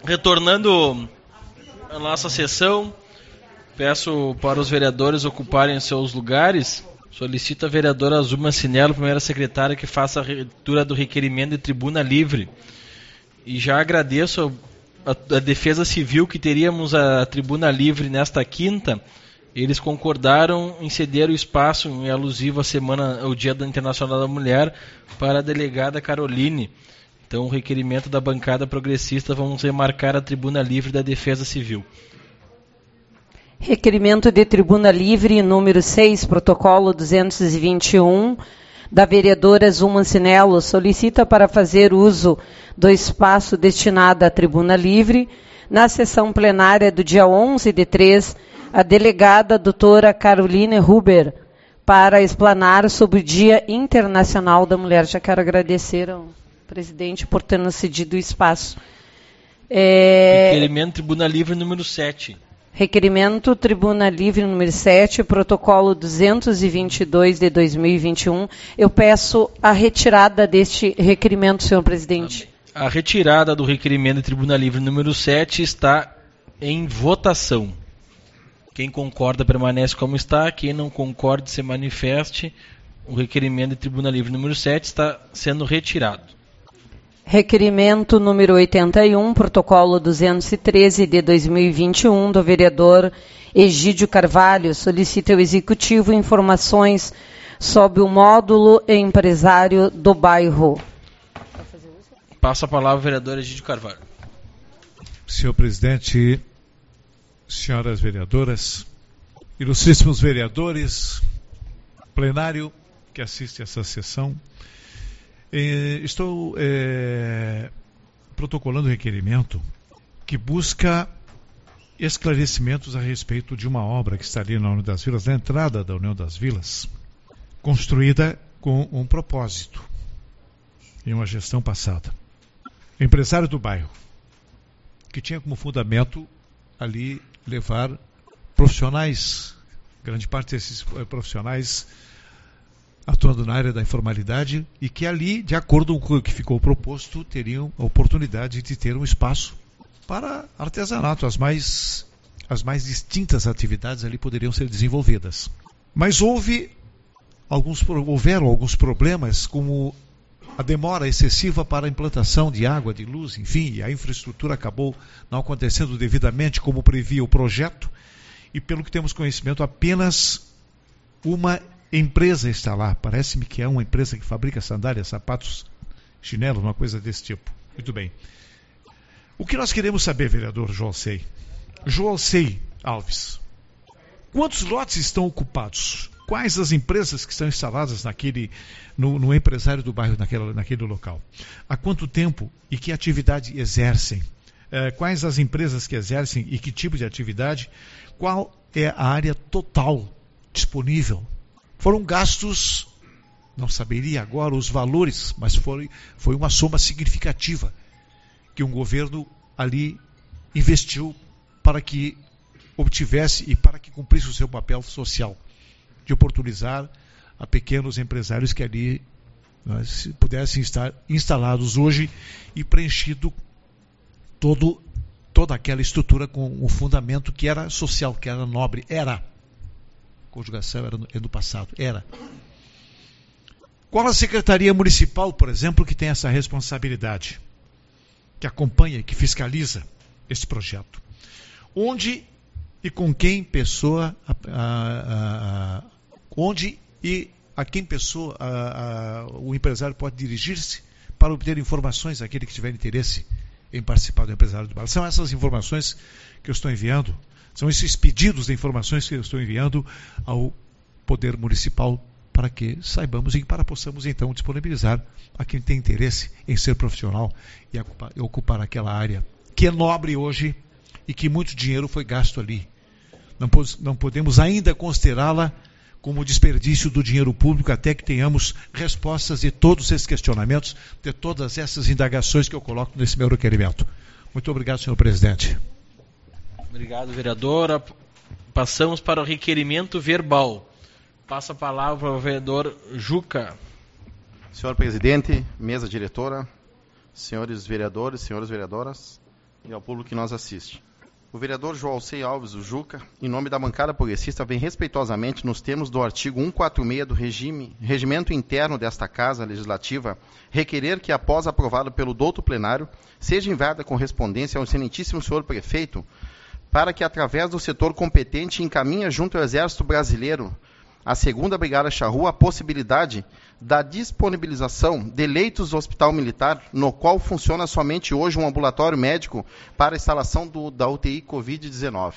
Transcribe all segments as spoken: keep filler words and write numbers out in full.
Retornando à nossa sessão, peço para os vereadores ocuparem seus lugares. Solicito a vereadora Azul Mancinello, primeira secretária, que faça a leitura do requerimento de tribuna livre. E já agradeço a, a Defesa Civil que teríamos a tribuna livre nesta quinta. Eles concordaram em ceder o espaço em alusivo à semana, ao Dia Internacional da Mulher, para a delegada Caroline. Então, o requerimento da bancada progressista, vamos remarcar a tribuna livre da Defesa Civil. Requerimento de tribuna livre, número seis, protocolo duzentos e vinte e um, da vereadora Azul Mancinello, solicita para fazer uso do espaço destinado à tribuna livre, na sessão plenária do dia onze de três, a delegada doutora Caroline Huber, para explanar sobre o Dia Internacional da Mulher. Já quero agradecer ao presidente por ter nos cedido o espaço. É... Requerimento tribuna livre número sete. Requerimento Tribuna Livre número sete, protocolo duzentos e vinte e dois de dois mil e vinte e um. Eu peço a retirada deste requerimento, senhor presidente. A retirada do requerimento de Tribuna Livre número sete está em votação. Quem concorda permanece como está, quem não concorda se manifeste. O requerimento de Tribuna Livre número sete está sendo retirado. Requerimento número oitenta e um, protocolo duzentos e treze de dois mil e vinte e um, do vereador Egídio Carvalho, solicita ao Executivo informações sobre o módulo empresário do bairro. Passa a palavra ao vereador Egídio Carvalho. Senhor presidente, senhoras vereadoras, ilustríssimos vereadores, plenário que assiste a essa sessão, estou é, protocolando um requerimento que busca esclarecimentos a respeito de uma obra que está ali na União das Vilas, na entrada da União das Vilas, construída com um propósito em uma gestão passada. O empresário do bairro, que tinha como fundamento ali levar profissionais, grande parte desses profissionais atuando na área da informalidade, e que ali, de acordo com o que ficou proposto, teriam a oportunidade de ter um espaço para artesanato. As mais, as mais distintas atividades ali poderiam ser desenvolvidas. Mas houve alguns, houveram alguns problemas, como a demora excessiva para a implantação de água, de luz, enfim, e a infraestrutura acabou não acontecendo devidamente como previa o projeto, e pelo que temos conhecimento, apenas uma empresa está lá. Parece-me que é uma empresa que fabrica sandálias, sapatos, chinelos, uma coisa desse tipo. Muito bem. O que nós queremos saber, vereador Joalcei? Joalcei Alves, quantos lotes estão ocupados? Quais as empresas que estão instaladas naquele, no, no empresário do bairro, naquele, naquele local? Há quanto tempo e que atividade exercem? Eh, quais as empresas que exercem e que tipo de atividade? Qual é a área total disponível? Foram gastos, não saberia agora os valores, mas foi, foi uma soma significativa que um governo ali investiu para que obtivesse e para que cumprisse o seu papel social, de oportunizar a pequenos empresários que ali, né, pudessem estar instalados hoje e preenchido todo, toda aquela estrutura com o fundamento que era social, que era nobre, era. Conjugação era no, é do passado, era. Qual a Secretaria Municipal, por exemplo, que tem essa responsabilidade, que acompanha, que fiscaliza esse projeto? Onde e com quem pessoa, a, a, a, onde e a quem pessoa a, a, o empresário pode dirigir-se para obter informações àquele que tiver interesse em participar do empresário do bairro? São essas informações que eu estou enviando. São esses pedidos de informações que eu estou enviando ao Poder Municipal para que saibamos e para possamos então disponibilizar a quem tem interesse em ser profissional e ocupar, e ocupar aquela área que é nobre hoje e que muito dinheiro foi gasto ali. Não, não podemos ainda considerá-la como desperdício do dinheiro público até que tenhamos respostas de todos esses questionamentos, de todas essas indagações que eu coloco nesse meu requerimento. Muito obrigado, senhor presidente. Obrigado, vereadora. Passamos para o requerimento verbal. Passa a palavra ao vereador Juca. Senhor presidente, mesa diretora, senhores vereadores, senhoras vereadoras, e ao público que nos assiste. O vereador João Alcei Alves, o Juca, em nome da bancada progressista, vem respeitosamente, nos termos do artigo cento e quarenta e seis do regime, regimento interno desta Casa Legislativa, requerer que, após aprovado pelo douto plenário, seja enviada correspondência ao excelentíssimo senhor prefeito, para que, através do setor competente, encaminhe junto ao Exército Brasileiro, a segunda Brigada Charrua, a possibilidade da disponibilização de leitos do Hospital Militar, no qual funciona somente hoje um ambulatório médico para a instalação do, da U T I covid dezenove.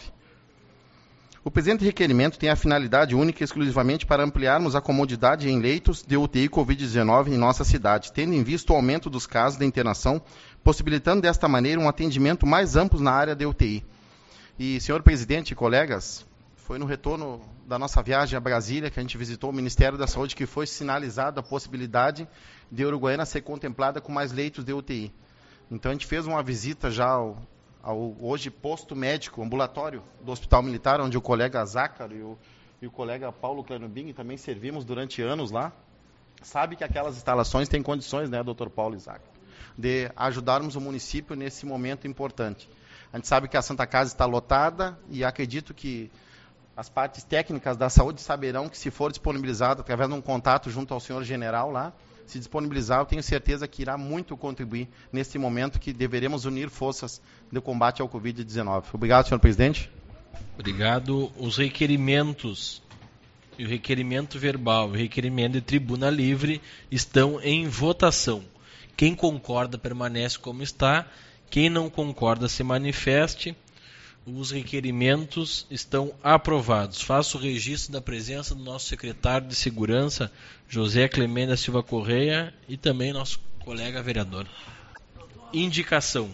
O presente requerimento tem a finalidade única e exclusivamente para ampliarmos a comodidade em leitos de U T I covid dezenove em nossa cidade, tendo em vista o aumento dos casos de internação, possibilitando desta maneira um atendimento mais amplo na área de U T I. E, senhor presidente e colegas, foi no retorno da nossa viagem a Brasília que a gente visitou o Ministério da Saúde, que foi sinalizada a possibilidade de Uruguaiana ser contemplada com mais leitos de U T I. Então a gente fez uma visita já ao, ao hoje posto médico, ambulatório do Hospital Militar, onde o colega Zácaro e o, e o colega Paulo Clanubing também servimos durante anos lá. Sabe que aquelas instalações têm condições, né, doutor Paulo e Zácaro, de ajudarmos o município nesse momento importante. A gente sabe que a Santa Casa está lotada e acredito que as partes técnicas da saúde saberão que, se for disponibilizado através de um contato junto ao senhor general lá, se disponibilizar, eu tenho certeza que irá muito contribuir nesse momento que deveremos unir forças de combate ao covid dezenove. Obrigado, senhor presidente. Obrigado. Os requerimentos, e o requerimento verbal e o requerimento de tribuna livre estão em votação. Quem concorda permanece como está. Quem não concorda se manifeste. Os requerimentos estão aprovados. Faço o registro da presença do nosso secretário de Segurança, José Clemente da Silva Correia, e também nosso colega vereador. Indicação.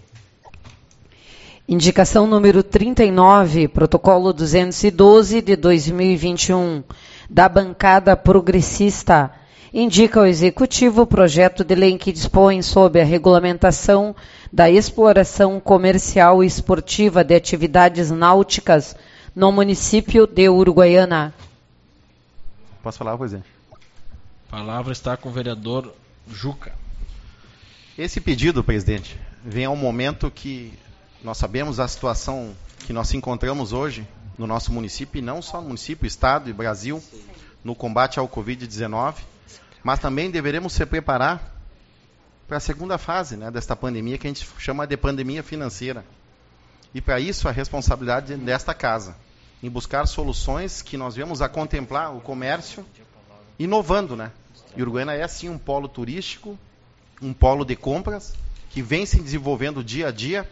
Indicação número trinta e nove, protocolo duzentos e doze de dois mil e vinte e um, da bancada progressista. Indica ao Executivo o projeto de lei que dispõe sobre a regulamentação da exploração comercial e esportiva de atividades náuticas no município de Uruguaiana. Posso falar, presidente? A palavra está com o vereador Juca. Esse pedido, presidente, vem a um momento que nós sabemos a situação que nós encontramos hoje no nosso município, e não só no município, estado e Brasil, no combate ao covid dezenove, mas também deveremos se preparar para a segunda fase, né, desta pandemia, que a gente chama de pandemia financeira. E para isso a responsabilidade desta casa, em buscar soluções que nós viemos a contemplar o comércio inovando, né? E Uruguaiana é sim um polo turístico, um polo de compras, que vem se desenvolvendo dia a dia,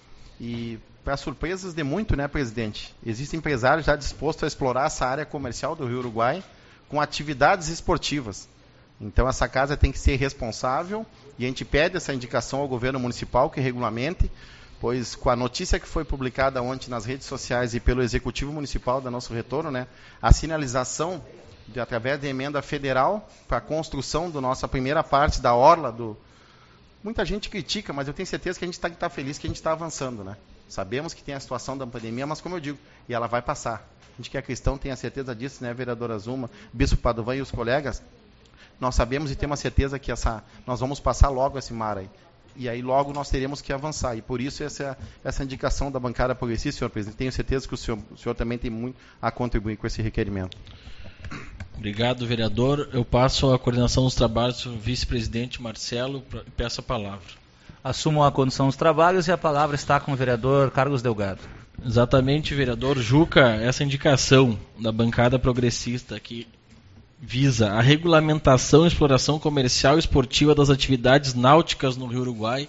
e para surpresas de muito, né, presidente? Existem empresários já dispostos a explorar essa área comercial do Rio Uruguai com atividades esportivas. Então essa casa tem que ser responsável, e a gente pede essa indicação ao governo municipal que regulamente, pois com a notícia que foi publicada ontem nas redes sociais e pelo Executivo Municipal da nosso retorno, né, a sinalização de, através de emenda federal para a construção da nossa primeira parte da orla do... Muita gente critica, mas eu tenho certeza que a gente está tá feliz que a gente está avançando, né? Sabemos que tem a situação da pandemia, mas como eu digo, e ela vai passar. A gente que é cristão tem a certeza disso, né, vereadora Zuma, Bispo Padovan e os colegas. Nós sabemos e temos a certeza que essa, nós vamos passar logo esse mar aí. E aí logo nós teremos que avançar. E por isso essa, essa indicação da bancada progressista, senhor presidente. Tenho certeza que o senhor, o senhor também tem muito a contribuir com esse requerimento. Obrigado, vereador. Eu passo a coordenação dos trabalhos do vice-presidente Marcelo e peço a palavra. Assumo a condução dos trabalhos e a palavra está com o vereador Carlos Delgado. Exatamente, vereador Juca, essa indicação da bancada progressista que visa a regulamentação e exploração comercial e esportiva das atividades náuticas no Rio Uruguai,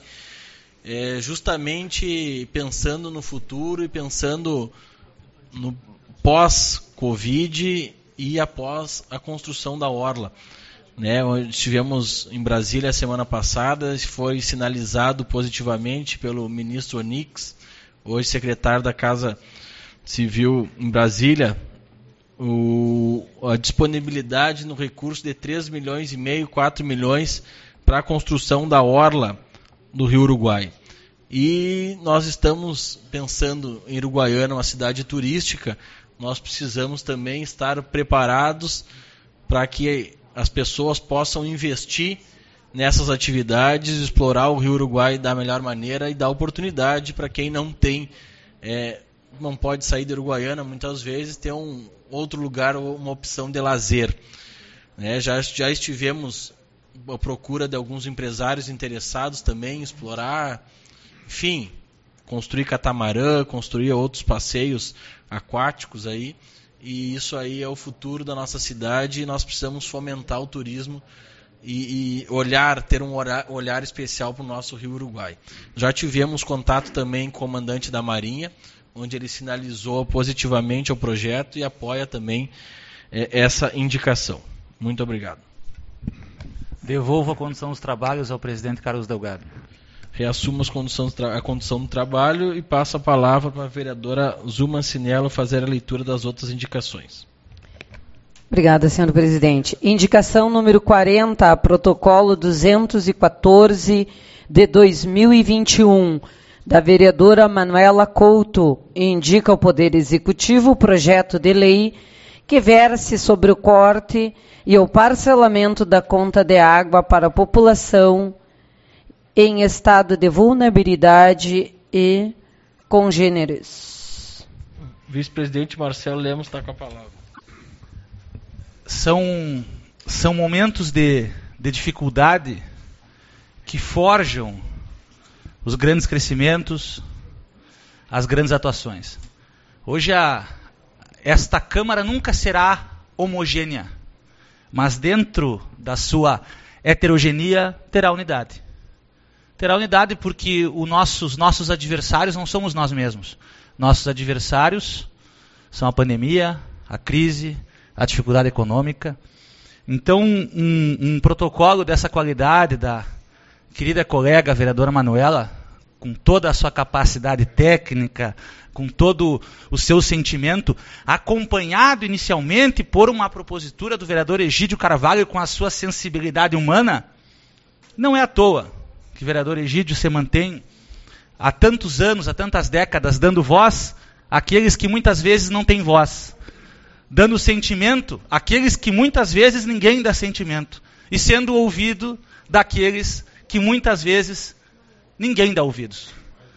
é, justamente pensando no futuro e pensando no pós-Covid e após a construção da orla. Né, estivemos em Brasília a semana passada, foi sinalizado positivamente pelo ministro Onix, hoje secretário da Casa Civil em Brasília, o, a disponibilidade no recurso de três milhões e meio, quatro milhões para a construção da orla do Rio Uruguai. E nós estamos pensando em Uruguaiana, uma cidade turística, nós precisamos também estar preparados para que as pessoas possam investir nessas atividades, explorar o Rio Uruguai da melhor maneira e dar oportunidade para quem não tem, é, não pode sair de Uruguaiana, muitas vezes, ter um outro lugar ou uma opção de lazer. É, já, já estivemos à procura de alguns empresários interessados também em explorar, enfim, construir catamarã, construir outros passeios aquáticos aí, e isso aí é o futuro da nossa cidade e nós precisamos fomentar o turismo e, e olhar, ter um olhar, olhar especial para o nosso Rio Uruguai. Já tivemos contato também com o comandante da Marinha, onde ele sinalizou positivamente o projeto e apoia também é, essa indicação. Muito obrigado. Devolvo a condução dos trabalhos ao presidente Carlos Delgado. Reassumo as condições, a condução do trabalho e passo a palavra para a vereadora Zuma Cinello fazer a leitura das outras indicações. Obrigada, senhor presidente. Indicação número quarenta, protocolo duzentos e quatorze de dois mil e vinte e um, da vereadora Manuela Couto, indica ao Poder Executivo o projeto de lei que verse sobre o corte e o parcelamento da conta de água para a população em estado de vulnerabilidade e congêneres. Vice-presidente Marcelo Lemos está com a palavra. São, são momentos de, de dificuldade que forjam os grandes crescimentos, as grandes atuações. Hoje a, esta Câmara nunca será homogênea, mas dentro da sua heterogeneia terá unidade. Terá unidade porque os nossos, nossos adversários não somos nós mesmos. Nossos adversários são a pandemia, a crise, a dificuldade econômica. Então, um, um protocolo dessa qualidade da querida colega a vereadora Manuela, com toda a sua capacidade técnica, com todo o seu sentimento, acompanhado inicialmente por uma propositura do vereador Egídio Carvalho com a sua sensibilidade humana, não é à toa que o vereador Egídio se mantém há tantos anos, há tantas décadas, dando voz àqueles que muitas vezes não têm voz, dando sentimento àqueles que muitas vezes ninguém dá sentimento, e sendo ouvido daqueles que muitas vezes ninguém dá ouvidos.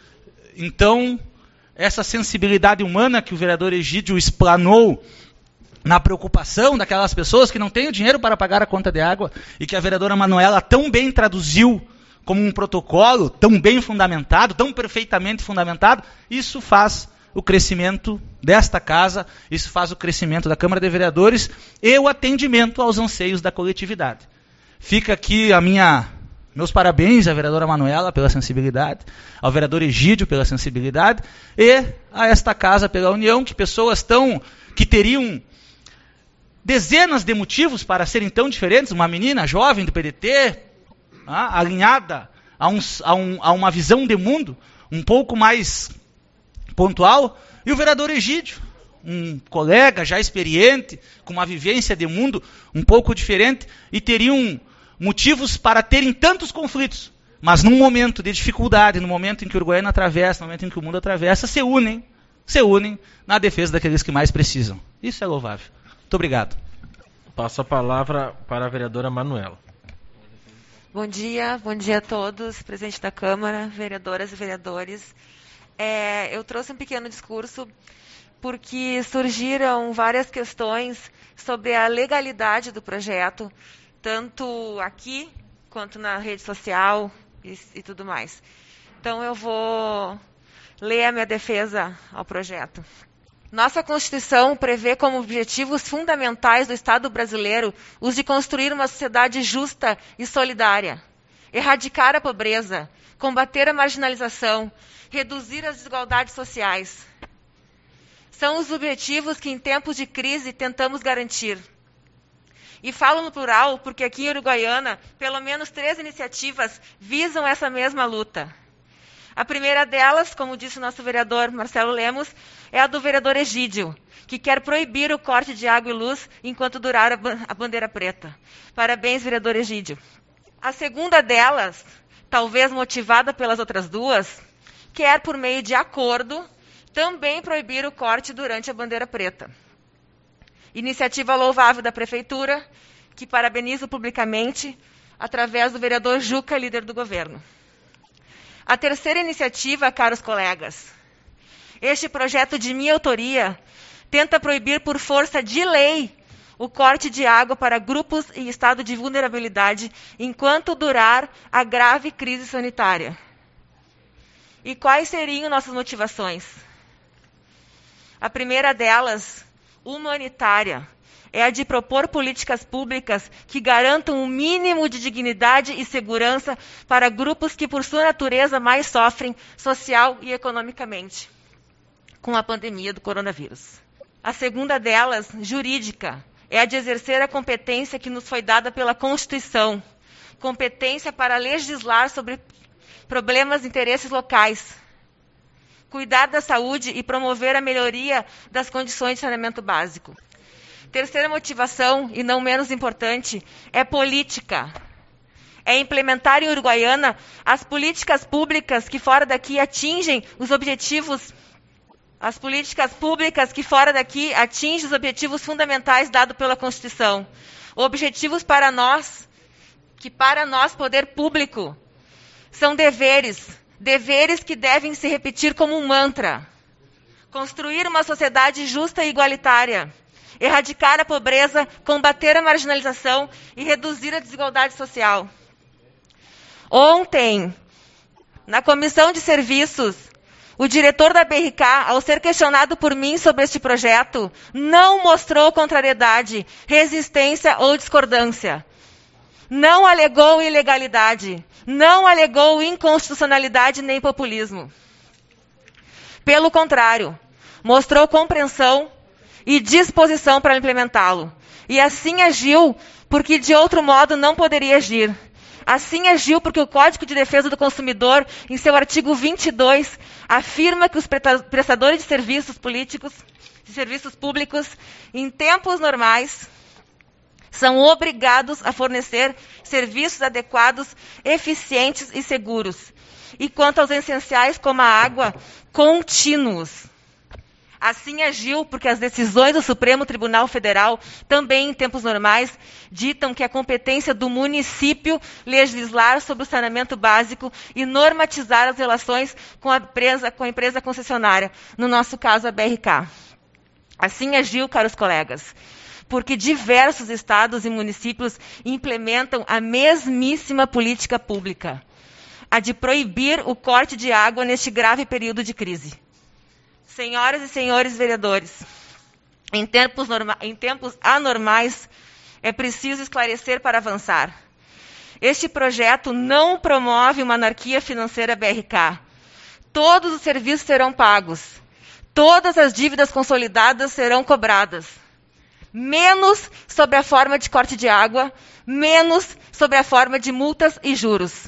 Então, essa sensibilidade humana que o vereador Egídio explanou na preocupação daquelas pessoas que não têm o dinheiro para pagar a conta de água, e que a vereadora Manuela tão bem traduziu como um protocolo tão bem fundamentado, tão perfeitamente fundamentado, isso faz o crescimento desta casa, isso faz o crescimento da Câmara de Vereadores e o atendimento aos anseios da coletividade. Fica aqui a minha, meus parabéns à vereadora Manuela pela sensibilidade, ao vereador Egídio pela sensibilidade e a esta casa pela união, que pessoas tão, que teriam dezenas de motivos para serem tão diferentes, uma menina jovem do P D T, ah, alinhada a, um, a, um, a uma visão de mundo um pouco mais pontual, e o vereador Egídio, um colega já experiente, com uma vivência de mundo um pouco diferente, e teriam motivos para terem tantos conflitos, mas num momento de dificuldade, no momento em que o Uruguaiana atravessa, no momento em que o mundo atravessa, se unem, se unem na defesa daqueles que mais precisam. Isso é louvável. Muito obrigado. Passo a palavra para a vereadora Manuela. Bom dia, bom dia a todos, presidente da Câmara, vereadoras e vereadores. É, eu trouxe um pequeno discurso porque surgiram várias questões sobre a legalidade do projeto, tanto aqui quanto na rede social e, e tudo mais. Então eu vou ler a minha defesa ao projeto. Nossa Constituição prevê como objetivos fundamentais do Estado brasileiro os de construir uma sociedade justa e solidária, erradicar a pobreza, combater a marginalização, reduzir as desigualdades sociais. São os objetivos que em tempos de crise tentamos garantir. E falo no plural porque aqui em Uruguaiana, pelo menos três iniciativas visam essa mesma luta. A primeira delas, como disse o nosso vereador Marcelo Lemos, é a do vereador Egídio, que quer proibir o corte de água e luz enquanto durar a, ban- a bandeira preta. Parabéns, vereador Egídio. A segunda delas, talvez motivada pelas outras duas, quer, por meio de acordo, também proibir o corte durante a bandeira preta. Iniciativa louvável da Prefeitura, que parabenizo publicamente através do vereador Juca, líder do governo. A terceira iniciativa, caros colegas, este projeto de minha autoria tenta proibir por força de lei o corte de água para grupos em estado de vulnerabilidade enquanto durar a grave crise sanitária. E quais seriam nossas motivações? A primeira delas, humanitária, é a de propor políticas públicas que garantam um mínimo de dignidade e segurança para grupos que, por sua natureza, mais sofrem social e economicamente com a pandemia do coronavírus. A segunda delas, jurídica, é a de exercer a competência que nos foi dada pela Constituição, competência para legislar sobre problemas e interesses locais, cuidar da saúde e promover a melhoria das condições de saneamento básico. Terceira motivação, e não menos importante, é política. É implementar em Uruguaiana as políticas públicas que fora daqui atingem os objetivos As políticas públicas que fora daqui atingem os objetivos fundamentais dados pela Constituição. Objetivos para nós, que para nós, poder público, são deveres, deveres que devem se repetir como um mantra. Construir uma sociedade justa e igualitária, erradicar a pobreza, combater a marginalização e reduzir a desigualdade social. Ontem, na Comissão de Serviços, o diretor da B R K, ao ser questionado por mim sobre este projeto, não mostrou contrariedade, resistência ou discordância. Não alegou ilegalidade, não alegou inconstitucionalidade nem populismo. Pelo contrário, mostrou compreensão e disposição para implementá-lo. E assim agiu, porque de outro modo não poderia agir. Assim agiu porque o Código de Defesa do Consumidor, em seu artigo vinte e dois, afirma que os prestadores de serviços políticos, de serviços públicos, em tempos normais, são obrigados a fornecer serviços adequados, eficientes e seguros. E quanto aos essenciais, como a água, contínuos. Assim agiu porque as decisões do Supremo Tribunal Federal, também em tempos normais, ditam que é competência do município legislar sobre o saneamento básico e normatizar as relações com a empresa, com a empresa concessionária, no nosso caso a B R K. Assim agiu, caros colegas, porque diversos estados e municípios implementam a mesmíssima política pública, a de proibir o corte de água neste grave período de crise. Senhoras e senhores vereadores, em tempos, norma- em tempos anormais, é preciso esclarecer para avançar. Este projeto não promove uma anarquia financeira B R K. Todos os serviços serão pagos. Todas as dívidas consolidadas serão cobradas. Menos sobre a forma de corte de água, menos sobre a forma de multas e juros.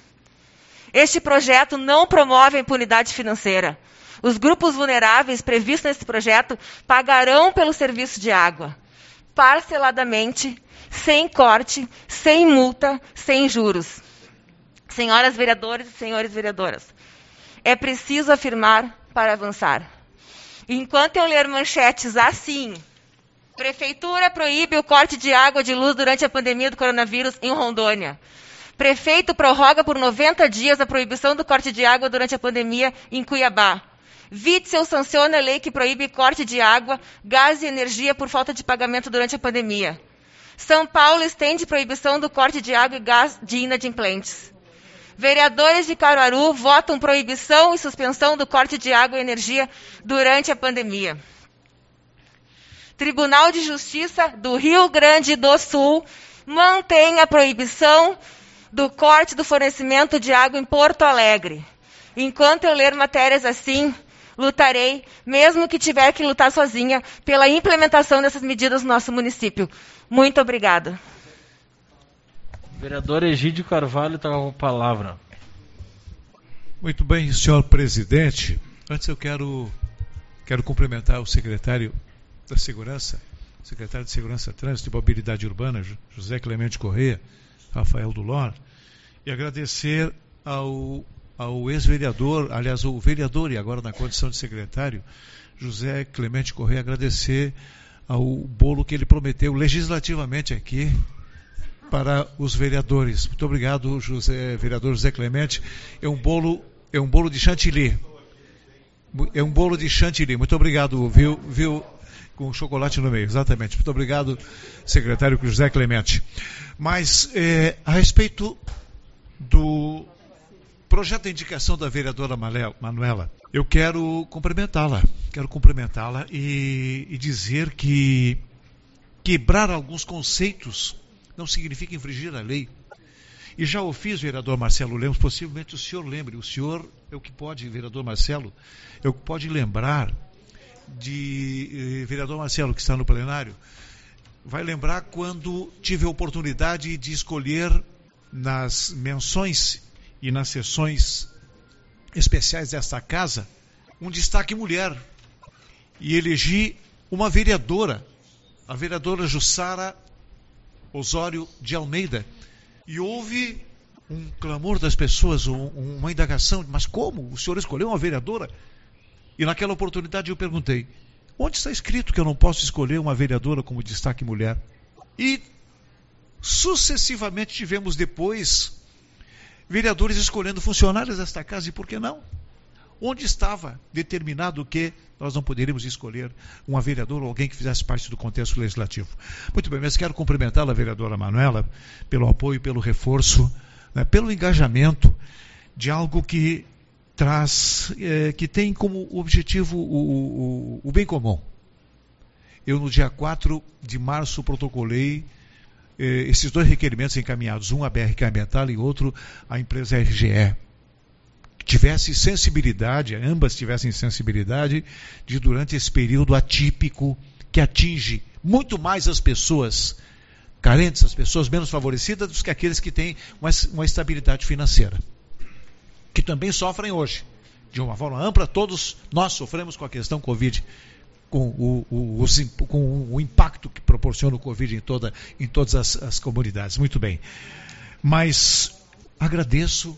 Este projeto não promove a impunidade financeira. Os grupos vulneráveis previstos nesse projeto pagarão pelo serviço de água, parceladamente, sem corte, sem multa, sem juros. Senhoras vereadoras e senhores vereadoras, é preciso afirmar para avançar. Enquanto eu ler manchetes assim, Prefeitura proíbe o corte de água de luz durante a pandemia do coronavírus em Rondônia. Prefeito prorroga por noventa dias a proibição do corte de água durante a pandemia em Cuiabá. Witzel sanciona a lei que proíbe corte de água, gás e energia por falta de pagamento durante a pandemia. São Paulo estende proibição do corte de água e gás de inadimplentes. Vereadores de Caruaru votam proibição e suspensão do corte de água e energia durante a pandemia. Tribunal de Justiça do Rio Grande do Sul mantém a proibição do corte do fornecimento de água em Porto Alegre. Enquanto eu ler matérias assim, lutarei, mesmo que tiver que lutar sozinha, pela implementação dessas medidas no nosso município. Muito obrigada. Vereador Egídio Carvalho está com a palavra. Muito bem, senhor presidente. Antes eu quero, quero cumprimentar o secretário da Segurança, secretário de Segurança, Trânsito e Mobilidade Urbana, José Clemente Corrêa, Rafael Dulor, e agradecer ao, ao ex-vereador, aliás, o vereador e agora na condição de secretário, José Clemente Corrêa, agradecer ao bolo que ele prometeu legislativamente aqui, para os vereadores. Muito obrigado, José, vereador José Clemente. É um bolo, é um bolo de chantilly. É um bolo de chantilly. Muito obrigado, viu, viu, com chocolate no meio, exatamente. Muito obrigado, secretário José Clemente. Mas, é, a respeito do projeto de indicação da vereadora Manuela, eu quero cumprimentá-la. Quero cumprimentá-la e, e dizer que quebrar alguns conceitos não significa infringir a lei. E já o fiz, vereador Marcelo Lemos, possivelmente o senhor lembre, o senhor é o que pode, vereador Marcelo, é o que pode lembrar de, eh, vereador Marcelo, que está no plenário, vai lembrar quando tive a oportunidade de escolher nas menções e nas sessões especiais desta casa um destaque mulher. E elegi uma vereadora, a vereadora Jussara Osório de Almeida. E houve um clamor das pessoas, um, uma indagação, mas como? O senhor escolheu uma vereadora? E naquela oportunidade eu perguntei, onde está escrito que eu não posso escolher uma vereadora como destaque mulher? E sucessivamente tivemos depois vereadores escolhendo funcionários desta casa, e por que não? Onde estava determinado que nós não poderíamos escolher uma vereadora ou alguém que fizesse parte do contexto legislativo? Muito bem, mas quero cumprimentá-la, vereadora Manuela, pelo apoio, pelo reforço, né, pelo engajamento de algo que traz, é, que tem como objetivo o, o, o bem comum. Eu, no dia quatro de março, protocolei eh, esses dois requerimentos encaminhados, um à B R K Ambiental e outro à empresa R G E. Tivesse sensibilidade, ambas tivessem sensibilidade de, durante esse período atípico que atinge muito mais as pessoas carentes, as pessoas menos favorecidas, do que aqueles que têm uma, uma estabilidade financeira, que também sofrem hoje. De uma forma ampla, todos nós sofremos com a questão Covid, com o, o, os, com o impacto que proporciona o Covid em, toda, em todas as, as comunidades. Muito bem. Mas agradeço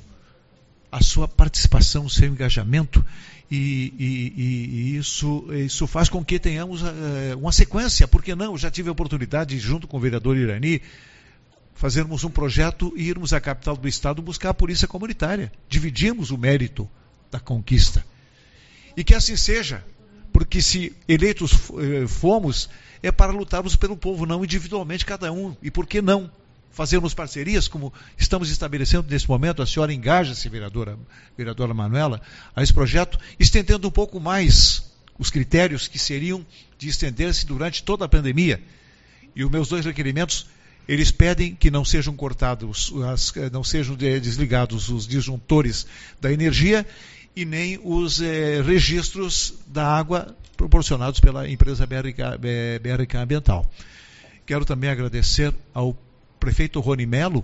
a sua participação, o seu engajamento, e, e, e isso, isso faz com que tenhamos uh, uma sequência, porque não? Eu já tive a oportunidade, junto com o vereador Irani, fazermos um projeto e irmos à capital do estado buscar a polícia comunitária. Dividimos o mérito da conquista. E que assim seja, porque se eleitos uh, fomos, é para lutarmos pelo povo, não individualmente cada um. E por que não fazermos parcerias, como estamos estabelecendo nesse momento? A senhora engaja-se, vereadora, vereadora Manuela, a esse projeto, estendendo um pouco mais os critérios que seriam de estender-se durante toda a pandemia. E os meus dois requerimentos, eles pedem que não sejam cortados, as, não sejam desligados os disjuntores da energia e nem os eh, registros da água proporcionados pela empresa B R K, B R K Ambiental. Quero também agradecer ao prefeito Rony Melo,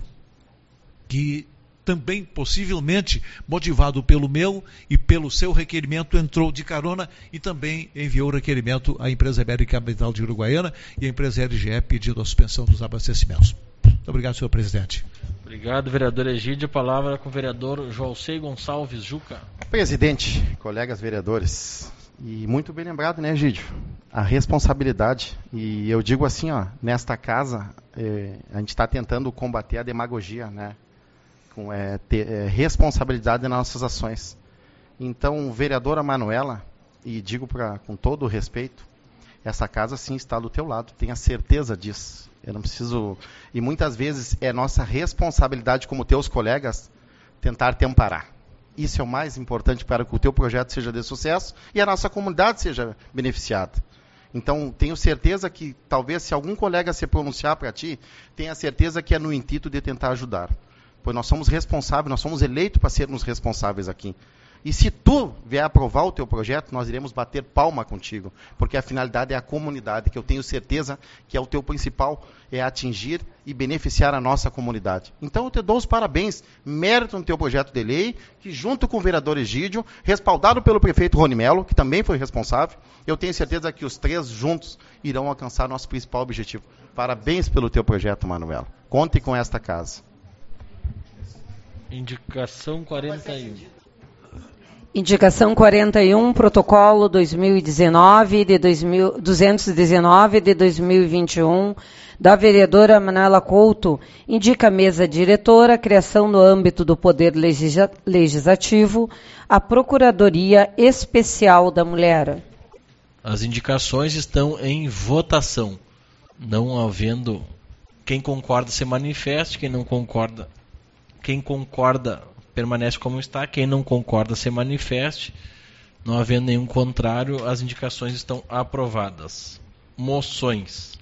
que também, possivelmente, motivado pelo meu e pelo seu requerimento, entrou de carona e também enviou o requerimento à empresa B R K Ambiental de Uruguaiana e à empresa R G E pedindo a suspensão dos abastecimentos. Muito obrigado, senhor presidente. Obrigado, vereador Egídio. A palavra com o vereador Joalcei Gonçalves Juca. Presidente, colegas vereadores, e muito bem lembrado, né, Egídio? A responsabilidade, e eu digo assim, ó, nesta casa, é, a gente está tentando combater a demagogia, né? Com é, ter, é, responsabilidade nas nossas ações. Então, vereadora Manuela, e digo pra, com todo o respeito, essa casa sim está do teu lado, tenha certeza disso. Eu não preciso, e muitas vezes é nossa responsabilidade como teus colegas tentar te amparar. Isso é o mais importante para que o teu projeto seja de sucesso e a nossa comunidade seja beneficiada. Então, tenho certeza que, talvez, se algum colega se pronunciar para ti, tenha certeza que é no intuito de tentar ajudar. Pois nós somos responsáveis, nós somos eleitos para sermos responsáveis aqui. E se tu vier aprovar o teu projeto, nós iremos bater palma contigo, porque a finalidade é a comunidade, que eu tenho certeza que é o teu principal, é atingir e beneficiar a nossa comunidade. Então eu te dou os parabéns, mérito no teu projeto de lei, que junto com o vereador Egídio, respaldado pelo prefeito Rony Melo, que também foi responsável, eu tenho certeza que os três juntos irão alcançar nosso principal objetivo. Parabéns pelo teu projeto, Manuela. Conte com esta casa. Indicação quarenta e um. Indicação quarenta e um, protocolo dois mil e dezenove, de dois mil, duzentos e dezenove de dois mil e vinte e um, da vereadora Manuela Couto, indica a mesa diretora a criação no âmbito do Poder Legisla- Legislativo a Procuradoria Especial da Mulher. As indicações estão em votação. Não havendo quem concorda se manifeste, quem não concorda, quem concorda permanece como está, quem não concorda se manifeste. Não havendo nenhum contrário, as indicações estão aprovadas. Moções.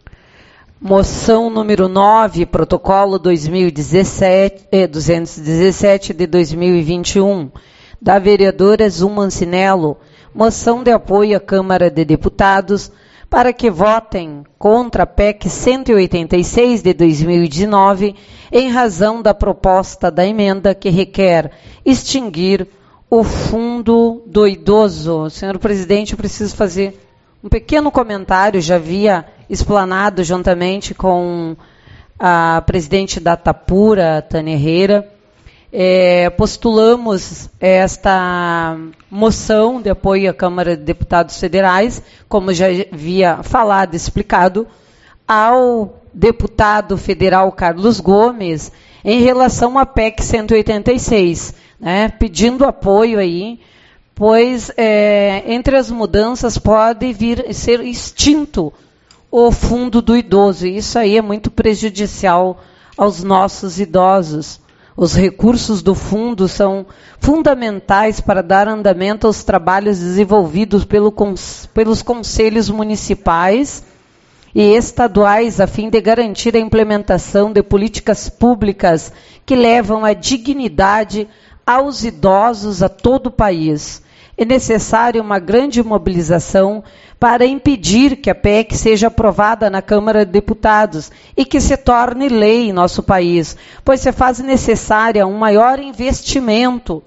Moção número nove, protocolo dois mil e dezessete, eh, duzentos e dezessete de dois mil e vinte e um, da vereadora Zu Mancinello, moção de apoio à Câmara de Deputados para que votem contra a P E C cento e oitenta e seis de dois mil e dezenove, em razão da proposta da emenda que requer extinguir o Fundo do Idoso. Senhor presidente, eu preciso fazer um pequeno comentário, já havia explanado juntamente com a presidente da Tapura, Tânia Herrera. É, postulamos esta moção de apoio à Câmara de Deputados Federais, como já havia falado e explicado, ao deputado federal Carlos Gomes, em relação à P E C cento e oitenta e seis, né, pedindo apoio aí, pois é, entre as mudanças pode vir a ser extinto o Fundo do Idoso, e isso aí é muito prejudicial aos nossos idosos. Os recursos do fundo são fundamentais para dar andamento aos trabalhos desenvolvidos pelo, pelos conselhos municipais e estaduais, a fim de garantir a implementação de políticas públicas que levam a dignidade aos idosos a todo o país. É necessária uma grande mobilização para impedir que a P E C seja aprovada na Câmara de Deputados e que se torne lei em nosso país, pois se faz necessária um maior investimento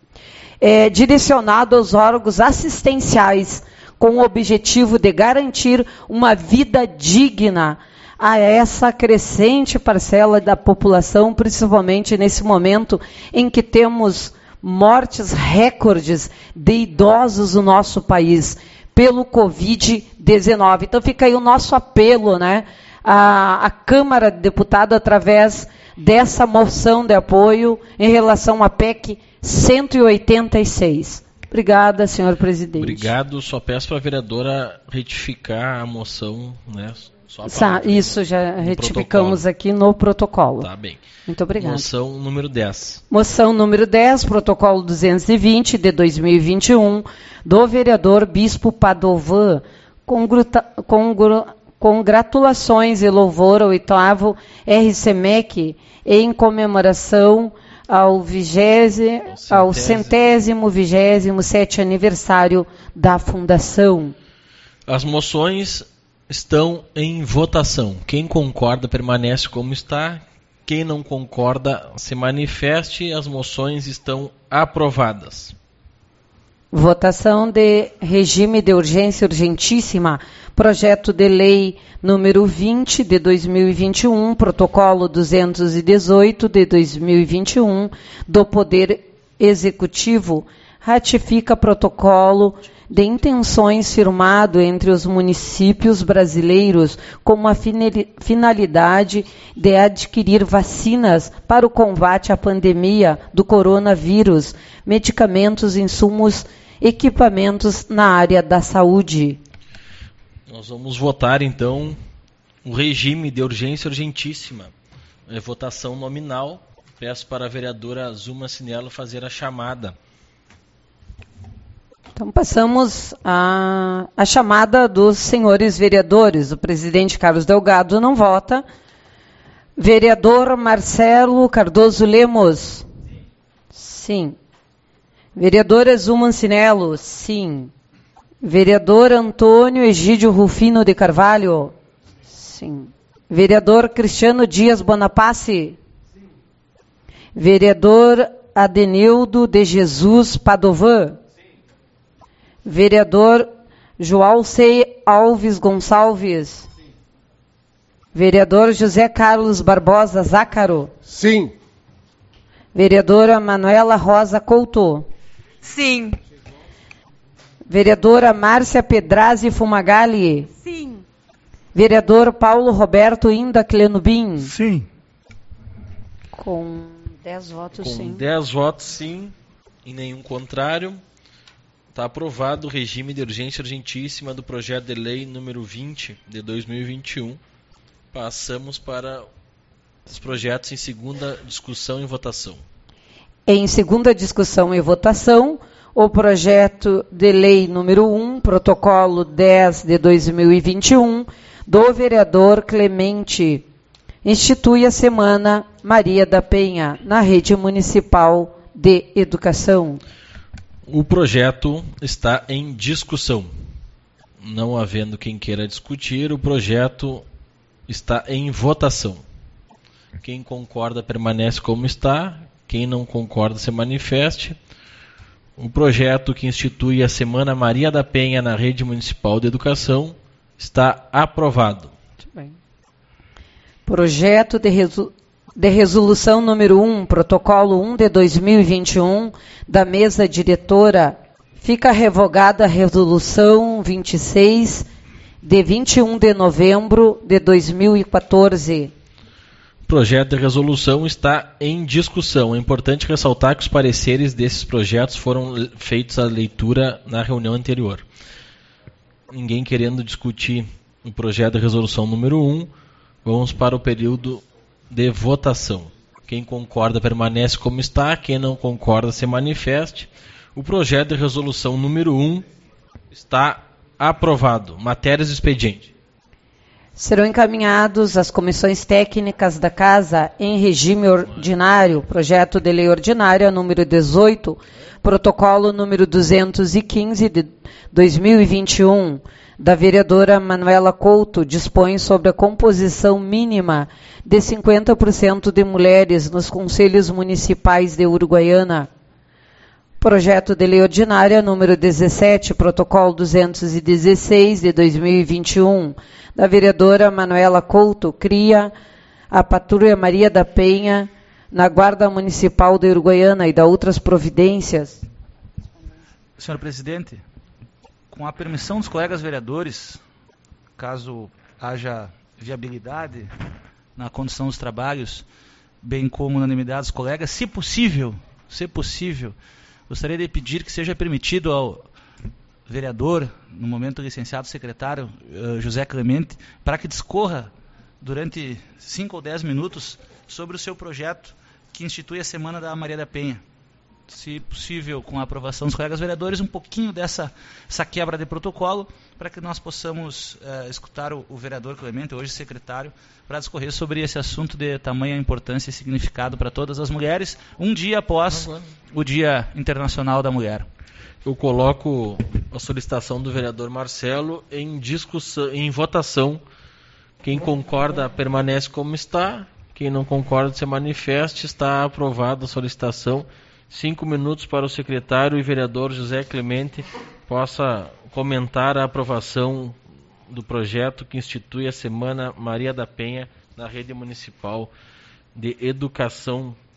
é, direcionado aos órgãos assistenciais, com o objetivo de garantir uma vida digna a essa crescente parcela da população, principalmente nesse momento em que temos mortes recordes de idosos no nosso país pelo covid dezenove. Então fica aí o nosso apelo, né, à, à Câmara de Deputados através dessa moção de apoio em relação à P E C cento e oitenta e seis. Obrigada, senhor presidente. Obrigado. Só peço para a vereadora retificar a moção, né? Só a Sa- Isso, já retificamos protocolo. Aqui no protocolo. Tá bem. Muito obrigada. Moção número dez. Moção número dez, protocolo duzentos e vinte de dois mil e vinte e um, do vereador Bispo Padovan, congruta, congru, congratulações e louvor ao oitavo R C M E C em comemoração ao vigésimo, ao centésimo, vigésimo sete aniversário da Fundação. As moções estão em votação. Quem concorda permanece como está. Quem não concorda se manifeste. As moções estão aprovadas. Votação de regime de urgência urgentíssima. Projeto de lei número vinte de dois mil e vinte e um, protocolo duzentos e dezoito de dois mil e vinte e um, do Poder Executivo, ratifica protocolo de intenções firmado entre os municípios brasileiros com a finalidade de adquirir vacinas para o combate à pandemia do coronavírus, medicamentos, insumos, equipamentos na área da saúde. Nós vamos votar, então, o regime de urgência urgentíssima. É votação nominal. Peço para a vereadora Zu Mancinello fazer a chamada. Então, passamos a, a chamada dos senhores vereadores. O presidente Carlos Delgado não vota. Vereador Marcelo Cardoso Lemos? Sim. Vereadora Zu Mancinello? Sim. Vereador Antônio Egídio Rufino de Carvalho? Sim. Vereador Cristiano Dias Bonapace? Sim. Vereador Adenildo de Jesus Padovan? Vereador João Sei Alves Gonçalves? Sim. Vereador José Carlos Barbosa Zácaro? Sim. Vereadora Manuela Rosa Couto? Sim. Vereadora Márcia Pedrazzi Fumagalli. Sim. Vereador Paulo Roberto Inda Clenubim. Sim. Com dez votos, Com sim. dez votos, sim, e nenhum contrário. Está aprovado o regime de urgência urgentíssima do projeto de lei número vinte de dois mil e vinte e um. Passamos para os projetos em segunda discussão e votação. Em segunda discussão e votação, o projeto de lei número um, protocolo dez de dois mil e vinte e um, do vereador Clemente, institui a Semana Maria da Penha na Rede Municipal de Educação. O projeto está em discussão. Não havendo quem queira discutir, o projeto está em votação. Quem concorda permanece como está, quem não concorda se manifeste. O projeto que institui a Semana Maria da Penha na Rede Municipal de Educação está aprovado. Muito bem. Projeto de, resu de resolução número um, protocolo um de dois mil e vinte e um, da mesa diretora, fica revogada a resolução vinte e seis, de vinte e um de novembro de dois mil e quatorze. O projeto de resolução está em discussão. É importante ressaltar que os pareceres desses projetos foram feitos à leitura na reunião anterior. Ninguém querendo discutir o projeto de resolução número um, vamos para o período de votação. Quem concorda permanece como está, quem não concorda se manifeste. O projeto de resolução número um está aprovado. Matérias do expediente. Serão encaminhados às comissões técnicas da Casa em regime ordinário, projeto de lei ordinária número dezoito, protocolo número duzentos e quinze de dois mil e vinte e um, da vereadora Manuela Couto, dispõe sobre a composição mínima de cinquenta por cento de mulheres nos conselhos municipais de Uruguaiana. Projeto de lei ordinária número dezessete, protocolo duzentos e dezesseis de dois mil e vinte e um, da vereadora Manuela Couto, cria a Patrulha Maria da Penha na Guarda Municipal de Uruguaiana e da outras providências. Senhor presidente, com a permissão dos colegas vereadores, caso haja viabilidade na condução dos trabalhos, bem como unanimidade dos colegas, se possível, se possível, gostaria de pedir que seja permitido ao vereador, no momento licenciado secretário uh, José Clemente, para que discorra durante cinco ou dez minutos sobre o seu projeto que institui a Semana da Maria da Penha. Se possível, com a aprovação dos colegas vereadores, um pouquinho dessa essa quebra de protocolo, para que nós possamos uh, escutar o, o vereador Clemente, hoje secretário, para discorrer sobre esse assunto de tamanha importância e significado para todas as mulheres, um dia após o Dia Internacional da Mulher. Eu coloco a solicitação do vereador Marcelo em discussão, em votação. Quem concorda permanece como está, quem não concorda se manifeste. Está aprovada a solicitação. Cinco minutos para o secretário e vereador José Clemente possa comentar a aprovação do projeto que institui a Semana Maria da Penha na Rede Municipal de Educação